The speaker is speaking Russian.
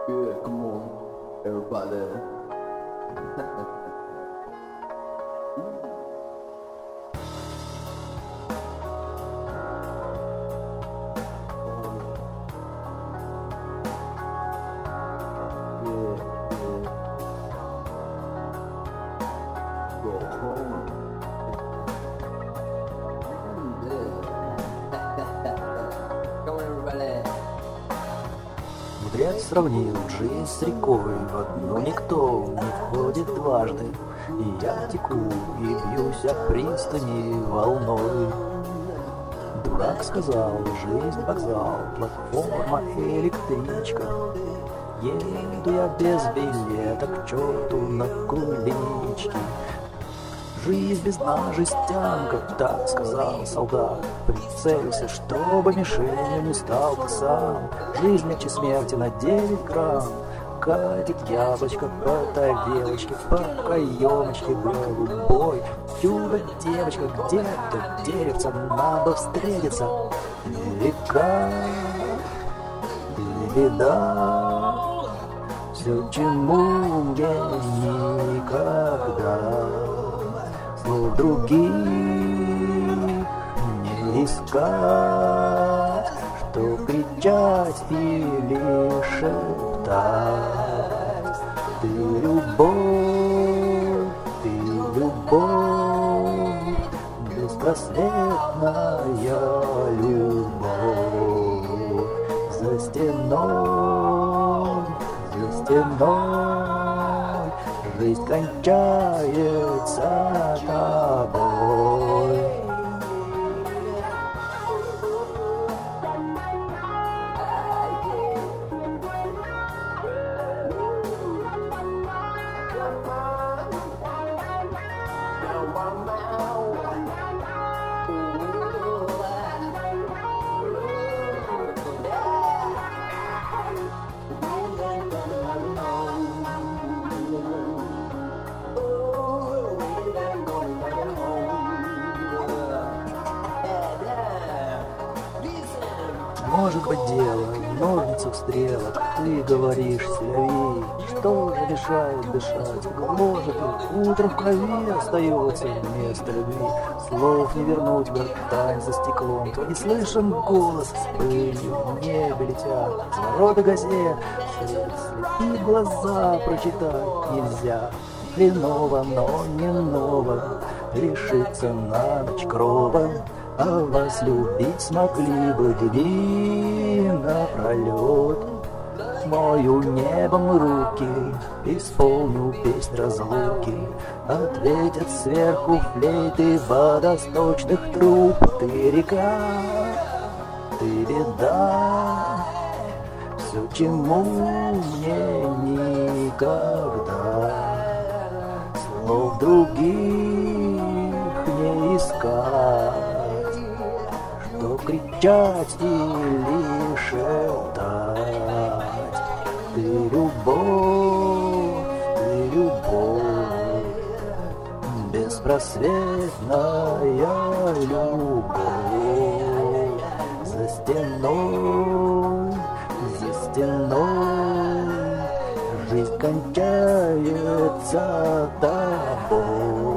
Yeah, come on, everybody. Yeah, go home. Come on, everybody. Мудрец сравнил жизнь с рекой, в одну никто не входит дважды. И я теку и бьюсь о пристани волной. Дурак сказал, жизнь вокзал, платформа электричка. Еду я без билета к черту на кулички. Жизнь без дна жестянка, так сказал солдат. Прицелься, чтобы мишенью не стал ты сам. Жизнь мягче смерти на 9 грамм. Катит яблочко по тарелочке, по каемочке голубой. Чудо, девочка, где-то деревца, надо встретиться. Века и беда, все, чему мне никогда слов других не искать, что кричать или шептать. Ты любовь, беспросветная любовь. За стеной, жизнь кончается тобой. Может быть, дело в ножницах стрелок. Ты говоришь, селяви, что же мешает дышать? Гложет ли? Утром в крови остается вместо любви. Слов не вернуть, гортань за стеклом. Твой неслышен голос с пылью в небе летят. С ворота газет слепи глаза прочитать нельзя. Хреново, но не ново, решиться на ночь кровом. А вас любить смогли бы дни напролет. Мою небом руки, исполню песнь разлуки. Ответят сверху флейты водосточных труб. Ты река, ты беда, все, чему мне никогда слов других не искать. Что кричать или шептать. Ты любовь, беспросветная любовь. За стеной, жизнь кончается тобой.